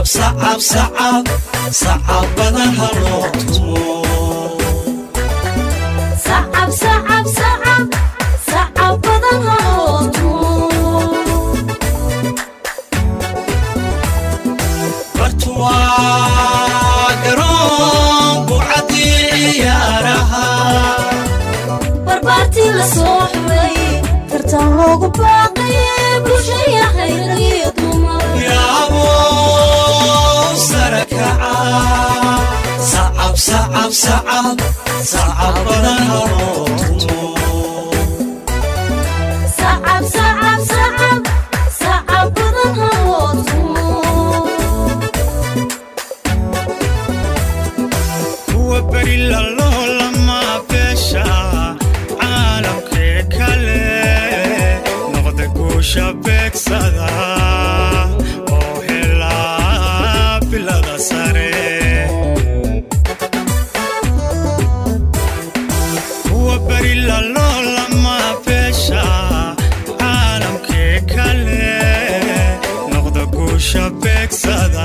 صعب صعب صعب بدن هالوتمو صعب صعب صعب صعب بدن هالوتمو برتوا قرون بوعدي عيارها بربارتي لصوحبي ترتان لوغو باقي بوشي خير يضمر يا أبو سركعة صعب صعب صعب صعب بدن هالوتمو صعب صعب صعب صعب بدن هالوتمو هو بريل الله لما بشا عالم كله نقد قوشة بكسدا وهلا بلا ساري هو بريل الله لما بشا عالم كله نقد قوشة بكسدا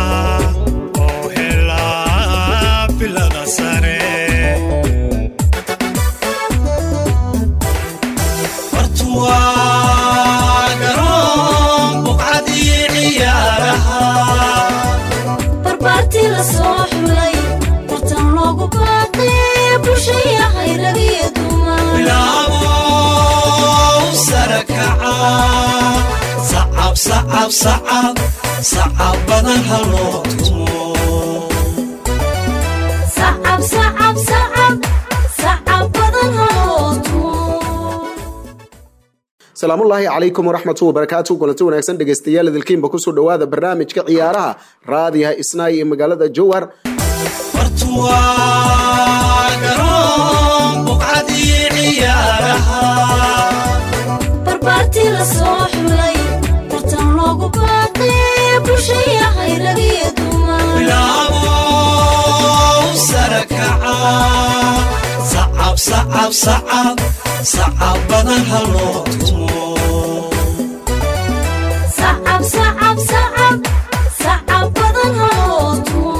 بربارتي لصوحبي ترتان لوغو باقي بوشي خير يضمر يا أبو سركعة صعب صعب صعب صعب بدن هالوتمو صعب صعب صعب صعب بدن هالوتمو السلام الله عليكم ورحمة الله وبركاته كلنتي wanaagsan dhageystayaal idilkiinba ku soo dhawaada barnaamijka ciyaaraha raadiyaha Isnaay ee magaalada Jowhar برتوا قرون بوعدي عيارها بربارتي لصوحبي ترتان لوغو باقي بوشي خير يضمر يا أبو سركعة صعب صعب صعب صعب بدن هالوتمو صعب صعب صعب صعب بدن هالوتمو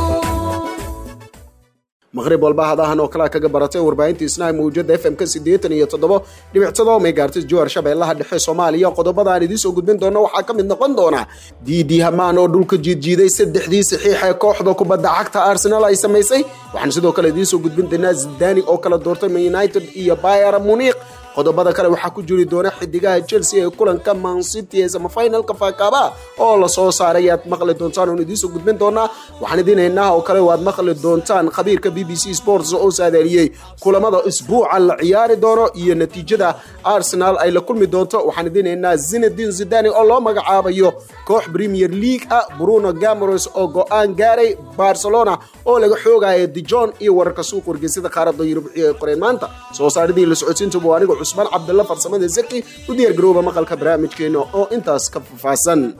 مغرب walba hadahan oo kala kaga baratay warbaahinta Isnaay mawjada FM ka 87.7 megahertz Jowhar Shabeellaha Dhexe Soomaaliya qodobada aan idin soo gudbin doono waxa kamid noqon doona Didi Hamaan oo dhulka jiijiiday saddexdii saxiix ee kooxda kubadda cagta Arsenal ay sameysay waxaan sidoo kale idin soo gudbin doonaa Zidane oo kala doortay Man United iyo Bayern Munich qodobada kale waxa ku jiri doona xidigaha Chelsea ee kulanka Man City ee semifinalka Fakaba oo la soo saaray aad maqli doontaan oo idin soo gudbin doona waxaan idin heenaa oo kale waad maqli doontaan khabiirka BBC Sports oo saadaaliyay kulamada isbuuca la ciyaari doono iyo natiijada Arsenal ay la kulmi doonto waxaan idin heenaa Zinedine Zidane oo loo magacaabayo koox Premier League Bruno Guimaraes oo go'aan gaaray Barcelona oo laga xoogayo Dijon iyo wararka suuq wargeysada qaaradda Yurub ee qoreen maanta soo saaridii la socodsiinta buwaaniga عثمان عبد الله فرسمة زكي ودير جروبة مقال كبرامج كينو أو إنتاس كفاسن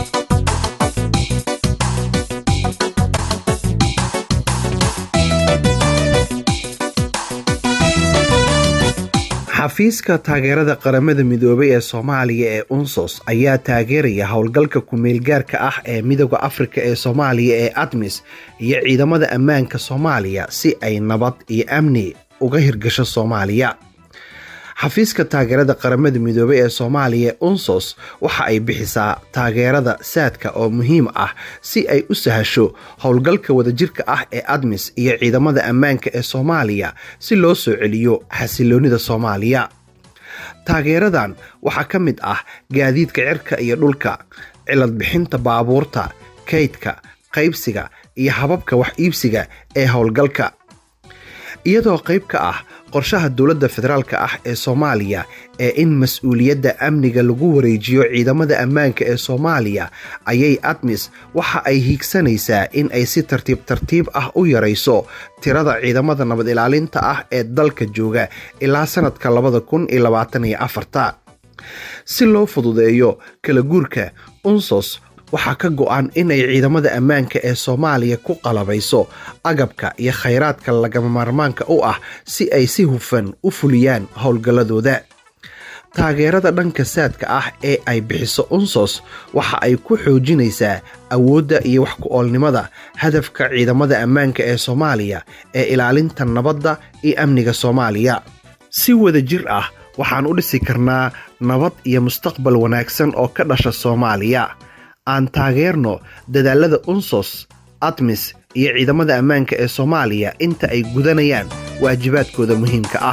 xafiiska taageerada qaramada midoobay ee Soomaaliya ee UNSOS ayaa taageeraya howlgalka ku-meelgaarka ah ee Midowga Afrika ee Soomaaliya ee ATMIS iyo ciidamada ammaanka Soomaaliya si ay nabad iyo amni uga hirgasho Soomaaliya. xafiiska taageerada qaramada midoobay ee Soomaaliya UNSOS waxa ay bixisaa taageerada saadka oo muhiim ah si ay u sahasho howlgalka wadajirka ah ee ATMIS iyo ciidamada ammaanka ee Soomaaliya si loo soo celiyo xasiloonida Soomaaliya. taageeradan waxa ka mid ah gaadiidka cirka iyo dhulka, cilad bixinta baabuurta, kaydka, qaybsiga iyo hababka wax iibsiga ee howlgalka. iyadoo qayb ka ah qorshaha dawladda federaalka ah ee Soomaaliya ee in mas'uuliyadda amniga lagu wareejiyo ciidamada ammaanka ee Soomaaliya ayay ATMIS waxa ay hiigsanaysaa in ay si tartiib ah u yareyso tirada ciidamada nabad ilaalinta ah ee dalka jooga ilaa sanadka 2024 si loo fududeeyo kala guurka. UNSOS waxaa ka go'an inay ciidamada ammaanka ee Soomaaliya ku qalabayso agabka iyo khayraadka lagama maarmaanka u ah si ay si hufan u fuliyaan howlgaladooda. taageerada dhanka saadka ah ee ay bixiso unsos waxa ay ku xoojinaysaa awoodda iyo wax ku-oolnimada hadafka ciidamada ammaanka ee Soomaaliya ee ilaalinta nabadda iyo amniga Soomaaliya. Si wada jir ah waxaan u dhisi karnaa nabad iyo mustaqbal wanaagsan oo ka dhasha Soomaaliya. Aan taageerno dadaalada unsos, ATMIS iyo ciidamada ammaanka ee Soomaaliya inta ay gudanayaan waajibaadkooda muhiimka ah.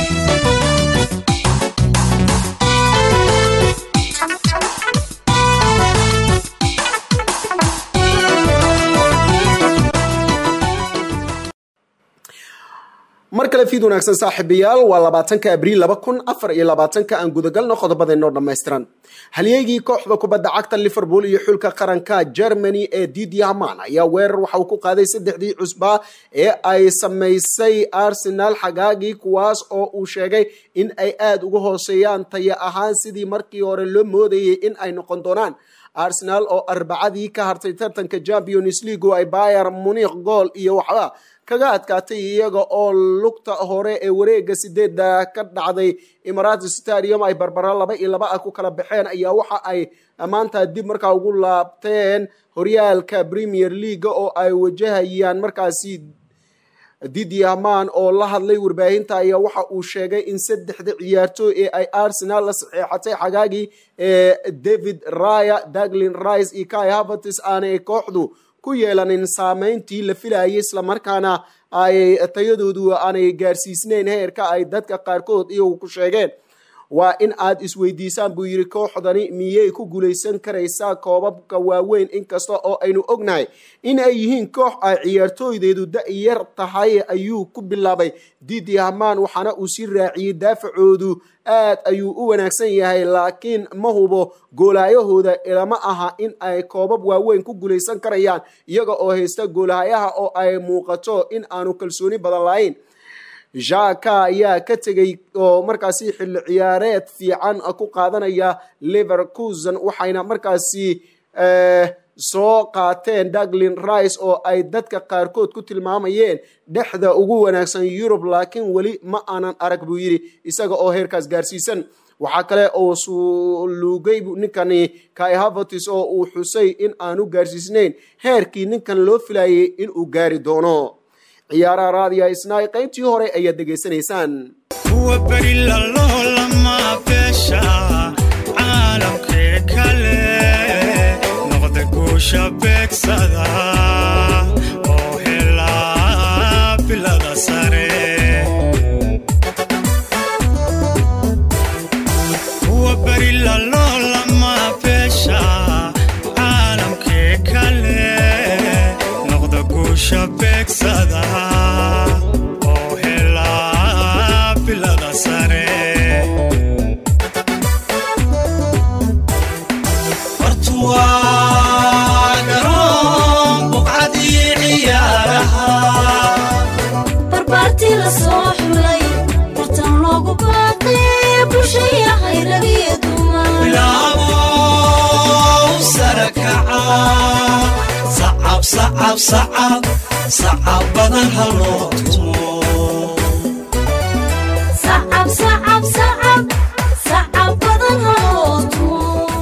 mar kale fiid wanaagsan saaxiibayaal waa 20 abriil 2024 aan gudagalno qodobadeenoo dhammaystiran. halyeegii kooxda kubadda cagta Liverpool iyo xulka qaranka Germany ee Didier Hamann ayaa weerar waxa uu ku qaaday saddexdii cusba ee ay sameysay Arsenal xagaagii, kuwaas oo uu sheegay in ay aad uga hooseeyaan tayo ahaan sidii markii hore loo moodayay in ay noqon doonaan. Arsenal oo arbacadii ka hartay tartanka Champions League oo ay Bayern Munich gool iyo waxba kaga adkaatay iyaga oo lugta hore ee wareega 8 ka dhacday Emirates Stadium ay barbara 2-2 ku kala baxeen ayaa waxa ay maanta dib markaa ugu laabteen horyaalka Premier League oo ay wajahayaan markaasi. Didier Hamann oo la hadlay warbaahinta ayaa waxa uu sheegay in saddexda ciyaartooy ee ay Arsenal la saxeexatay xagaagii David Raya, Declan Rice iyo Kai Havertz aanay kooxdu ku yeelanin saameyntii la filayay, isla markaana ay tayadoodu aanay gaarsiisnayn heerka ay dadka qaarkood iyagu ku sheegeen. waa in aad isweydiisaan buu yiri, kooxdani miyay ku guuleysan karaysaa koobabka waaweyn inkasta oo aynu ognahay in ay yihiin koox ay ciyaartooydeedu da-yar tahay, ayuu ku bilaabay Didier Hamann. waxaana uu si raaciyay daafacoodu aad ayuu u wanaagsan yahay, laakiin ma hubo goolaayahooda ilama aha in ay koobab waaweyn ku guuleysan karayaan iyaga oo haysta goolaayaha oo ay muuqato in aanu kalsooni badan lahayn. Xhaka ayaa ka tegay oo markaasi xilli ciyaareed fiican ku qaadanaya Leverkusen, waxayna markaasi soo qaateen Declan Rice oo ay dadka qaarkood ku tilmaamayeen dhexda ugu wanaagsan Yurub, laakiin weli ma aanan arag buu yiri isaga oo heerkaas gaarsiisan. waxaa kale oo suulugay ninkani Kai Havertz oo uu xusay in aanu gaarsiisnayn heerkii ninkan loo filayay in uu gaari doono. ciyaaraha raadiyaha Isnaay qaybtii hore ayaad degeysanaysaan. kuwa bari lama beesha caalamkee kale noqda guusha beegsada oo helaa bilada sare. kuwa bari lama beesha caalamkee kale noqda guusha beegsada oo helaa bilada sare. wartuwaa garoon buqcadii ciyaaraha barbaartii la soo xulay tartan loogu baaqay bulshaya hayragiyo dumar bilaabo sare kaca sacab sacab sacab sacab badan haloo tumo. sacab sacab sacab sacab badan haloo tumo.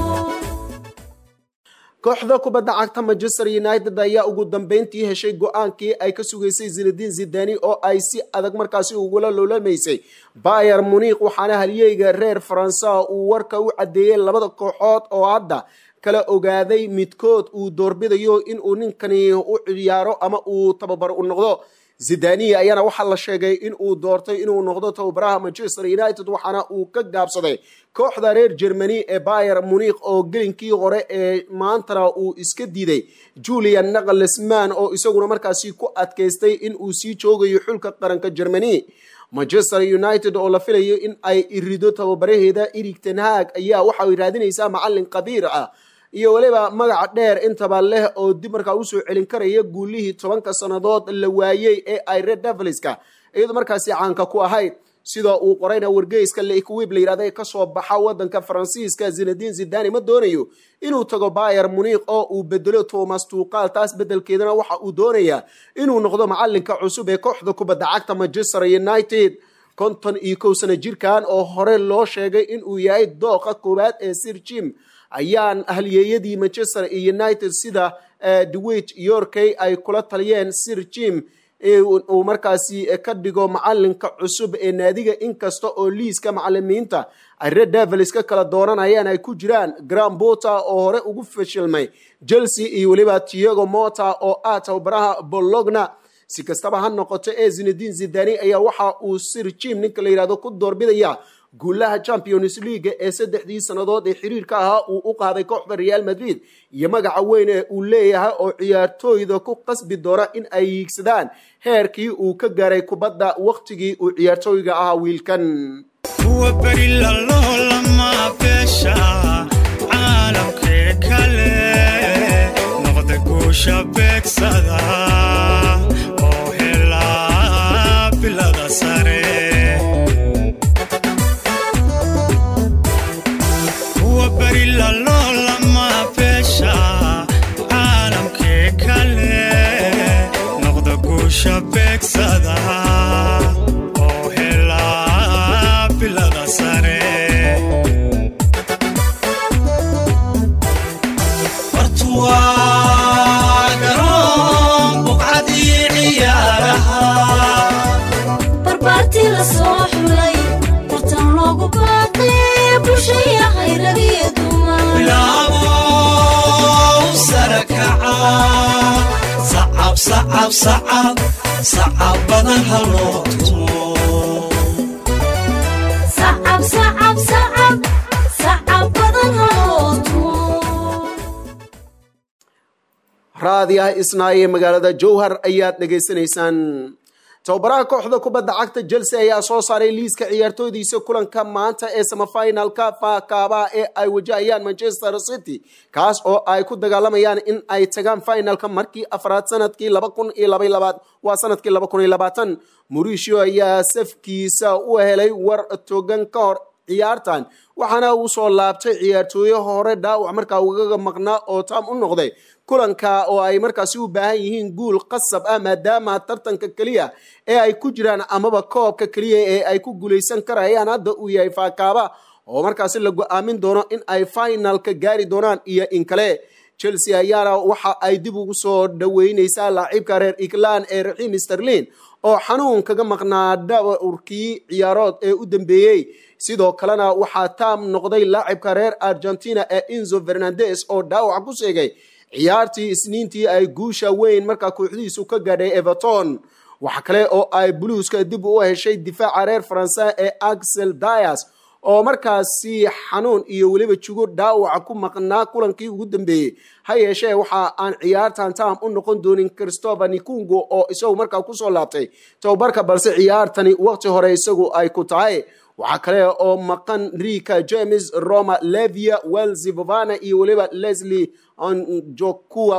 kooxda kubadda cagta Manchester United ayaa ugu dambeyntii heshay go'aankii ay ka sugaysay Zinedine Zidane oo ay si adag markaasi ugula loolamaysay Bayern Munich, waxaana halyeeyga reer Faransa uu warka u cadeeyay labada kooxood oo hadda kala ogaaday midkood uu doorbidayo in uu ninkani u ciyaaro ama uu tababar u noqdo. Zidane ayaana waxa la sheegay in uu doortay inuu noqdo tababaraha Manchester United, waxaana uu ka gaabsaday kooxda reer Germany ee Bayern Munich oo gelinkii hore ee maantana uu iska diiday Julian Nagelsmann oo isaguna markaasi ku adkaystay in uu sii joogayo xulka qaranka Germany. Manchester United oo la filayo in ay irido tababaraheeda Erik ten Hag ayaa waxa ay raadinaysaa macallin qabiir ah iyo waliba magac dheer intaba leh oo dib markaa u soo celin karaya guulihii 10 sanadood la waayay ee ay Red Devilska iyadoo markaasi caanka ku ahayd. sida uu qorayna wargeyska L'Equipe la yiraahdo ka soo baxa wadanka Faransiiska, Zinedine Zidane ma doonayo inuu tago Bayern Munich oo uu bedelo Thomas Tuchel, taas bedelkeedana waxa uu doonayaa inuu noqdo macallinka cusub ee kooxda kubadda cagta Manchester United. 51 sano jirkan oo hore loo sheegay in uu yahay dooqa koowaad ee Sir Jim ayaan ahliyeeyadii Manchester United sida Dwight Yorke ay kula taliyeen Sir Jim uu markaasi ka dhigo macalinka cusub ee naadiga inkasta oo liiska macallimiinta ay Red Devils ka kala dooranayaan ay ku jiraan Graham Potter oo hore ugu fashilmay Chelsea iyo waliba Thiago Motta oo tababaraha Bologna si kastaba ha noqotay Zinedine Zidane ayaa waxa uu Sir Jim ninka la yiraahdo ku doorbidaya guulaha Champions League ee 3 sanadood ee xiriirka ahaa uu u qaaday kooxda Real Madrid iyo magaca weyn ee uu leeyahay oo ciyaartooyda ku qasbi doona in ay yiigsadaan heerkii uu ka gaaray kubadda waqtigii uu ciyaartooyga ahaa wiilkan صعب بدن هالوتمو صعب بدن هالوتمو raadiyaha isnaaye magaalada Jowhar ayaad dhageysanaysaan tababaraha kooxda kubadda cagta Chelsea ayaa soo saaray liiska ciyaartooydiisa kulanka maanta ee semifinalka FA ee ay wajahayaan Manchester City kaas oo ay ku dagaalamayaan in ay tagaan finalka markii afraad sanadkii 2022 waa sanadkii 2020 Mauricio ayaa safkiisa u helay war togan ka hor ciyaartan waxaana uu soo laabtay ciyaartooyo hore dhaawac markaa uga maqnaa oo taam u noqday kulanka oo ay markaasi u baahan yihiin guul qasab ah maadaama tartanka kaliya ee ay ku jiraan amaba koobka kaliya ee ay ku guuleysan karayaan hadda uu yahay FA oo markaasi la go'aamin doono in ay finalka gaari doonaan iyo in kale Chelsea ayaa waxa ay dib ugu soo dhaweynaysaa laacibka reer England ee Raheem Sterling oo xanuun kaga maqnaa dhawrkii ciyaarood ee u dambeeyay sidoo kalena waxa taam noqday laacibka reer Argentina ee Enzo Fernandez oo dhaawac ku seegay ciyaartii isniintii ay guusha weyn markaa kooxdiisu ka gaadhay Everton waxa kale oo ay Blueska dib u heshay difaaca reer Faransa ee Axel Diaz oo markaasi xanuun iyo waliba jugo dhaawac ku maqnaa kulankii ugu dambeeyay ha yeeshee waxa aan ciyaartan taam u noqon doonin Christopher Nkunku oo isagu markaa ku soo laabtay tababarka balse ciyaartani waqti hore isagu ay ku tahay waxa kale oo maqan Rika James Roma Lavia Wells Vovana iyo waliba Leslie Anjokua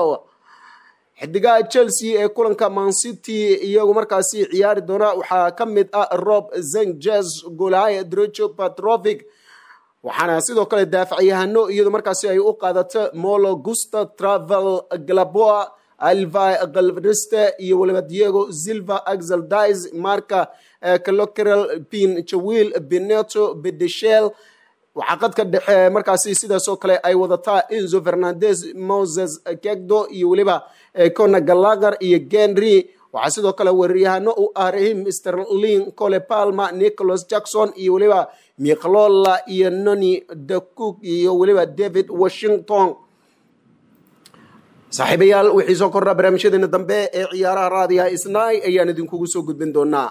xidiga Chelsea ee kulanka Man City iyagu markaasi ciyaari doona waxa kamid ah Rob Sanchez Golay Drodjo Petrovic waxaana sidoo kale daafacyahano iyadu markaasi ay u qaadato Molo Gusta Travel Glaboa Alva Galveste iyo waliba Diego Silva Axel Diaz Marca Cloquerel Pin Chawil Beneto Bedeshel waxa qadka dhexe markaasi sidaas oo kale ay wadataa Enzo Fernandez Moses Kegdo iyo waliba Conor Gallagher iyo Henry waxa sidoo kale wariyahano u Raheem Sterling Cole Palmer Nicholas Jackson iyo waliba Miqlola iyo Noni Dakuk iyo waliba David Washington saaxiibayaal wixii soo kordha barnaamijyadeena dambe ee ciyaaraha raadiyaha Isnaay ayaan idinkugu soo gudbin doonaa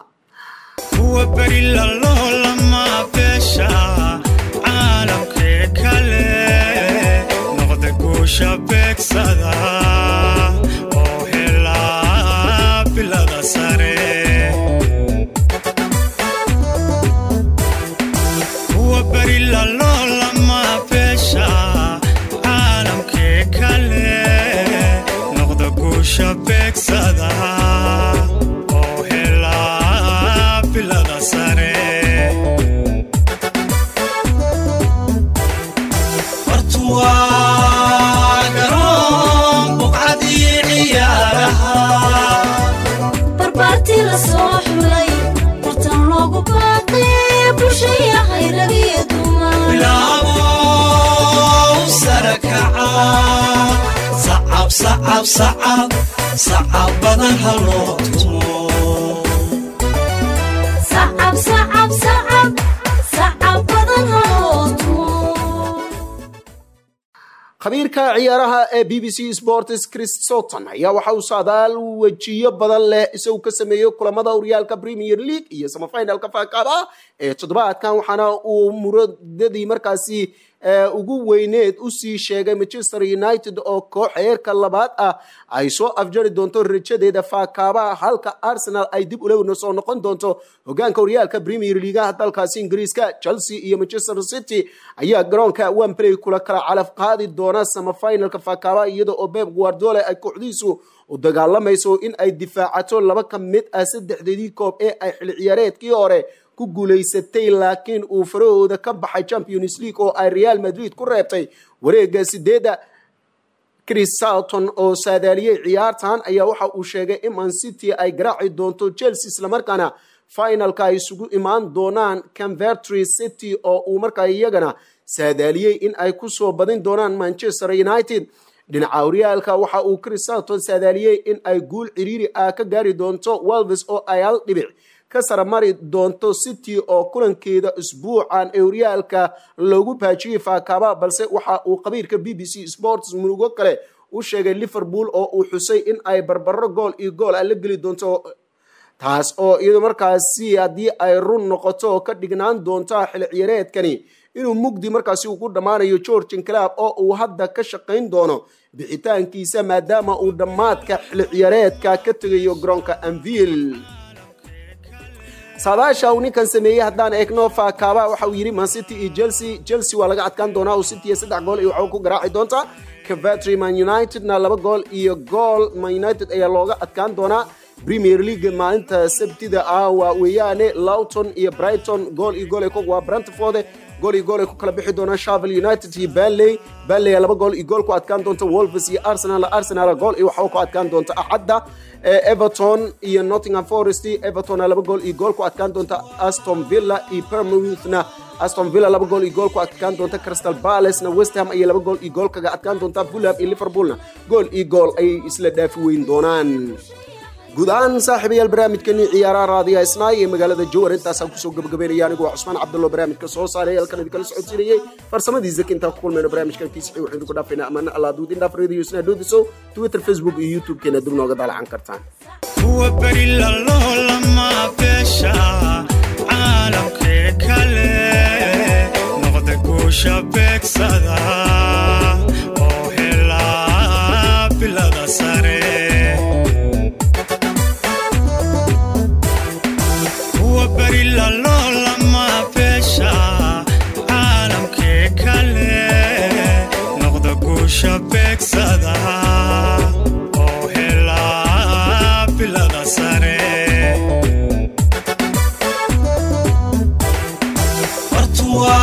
sacab sacab sacab badan haloo tumo sacab sacab sacab sacab badan haloo tumo khabiirka ciyaaraha ee BBC Sports Chris Sutton ayaa waxa uu saadaal wajiyo badan leh isagoo ka sameeyay kulamada horyaalka Premier League iyo semifinalka faaqada ee toddobaadkan waxaana uu muradadii markaasi ugu weyneed u sii sheegay Manchester United oo koox heerka labaad ah ay soo afjari doonto rajadeeda faaqaba halka Arsenal ay dib u leeyahay soo noqon doonto hogaanka horyaalka Premier League dalkaasi Ingiriiska. Chelsea iyo Manchester City ayaa garoonka Wembley kula kala calaf qaadi doona semifinalka faaqaba iyadoo oo Pep Guardiola ay kooxdiisu u dagaalamayso in ay difaacato laba ka mid ah saddexdeedii koob ee ay xil ciyaareedkii hore ku guuleysatay laakiin uu farahooda ka baxay Champions League oo ay Real Madrid ku reebtay wareegga sideeda. Chris Sutton oo saadaaliyay ciyaartan ayaa waxa uu sheegay in Man City ay garaaci doonto Chelsea isla markaana finalka ay isugu imaan doonaan Coventry City oo uu markaa iyagana saadaaliyay in ay ku soo badin doonaan Manchester United. dhinaca horyaalka waxa uu Chris Sutton saadaaliyay in ay guul ciriiri ah ka gaari doonto Wolves oo ay hal dhibic ka saramari doonto City oo kulankeeda usbuucan ee horyaalka loogu baajiyay faaqaba balse waxa uu khabiirka BBC Sports murugo kale u sheegay Liverpool oo uu xusay in ay barbaro gool iyo gool la geli doonto taas oo iyadoo markaasi hadii ay run noqoto ka dhignaan doonto xil ciyaareedkani inuu mugdi markaasi ugu dhamaanayo Jurgen Klopp oo uu hadda ka shaqeyn doono bixitaankiisa maadaama uu dhamaadka xil ciyaareedka ka tagayo garoonka Anfield. saadaasha uu ninkan sameeyay haddaan eegno faaqaba waxa uu yiri Man City iyo Chelsea waa laga adkaan doonaa oo City 3 gool iyo waxa ku garaaci doonta Coventry Man United na 2 gool iyo gool Man United ayaa looga adkaan doonaa. Premier League maalinta Sabtida waa weeyaane Luton iyo Brighton gool iyo gool ay ku waa Brentford gool iyo gool ay ku kala bixi doonaan Sheffield United iyo Burnley 2 gool iyo gool ku adkaan doonta Wolves iyo Arsenal gool iyo waxa ku adkaan doonta Axadda. Everton iyo Nottingham Forest Everton 2 gool iyo gool ku adkaan doonta Aston Villa iyo Bournemouth na Aston Villa 2 gool iyo gool ku adkaan doonta Crystal Palace na West Ham iyo 2 gool iyo gool kaga adkaan doonta Fulham iyo Liverpool na gool iyo gool ay isla dhaafi weyn doonaan. guud ahaan saaxiibayaal barnaamijkani ciyaaraha raadiyaha Isnaay ee magaalada Jowhar intaas aan kusoo gabagabeynaya anigu waa Cusmaan Cabdulla barnaamijka soo saaray halkan idin socodsiinayay farsamadii zakinta ku kulmayno barnaamijkan kiisii waxaan ku dhaafayna amaana Allah duudin dhaaf radio Isnaay duudiso Twitter Facebook iyo YouTube keena dib nooga dalacan kartaan huwa barilla lama beesha caalamka kale noqda goosha beegsada oo hela bilada sare barilla lama beesha caalamka kale noqda goosha beegsada oo hela bilada sare wartuwa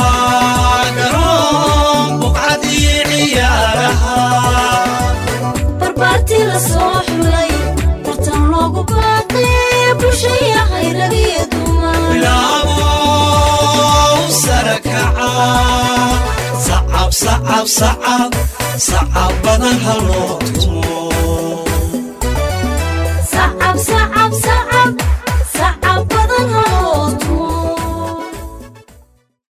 garoon buqcadii ciyaaraha barbaarti la soo xulay tartan loogu baaqay bulshaya hayrageedu sacab sacab sacab sacab badan haloo tumo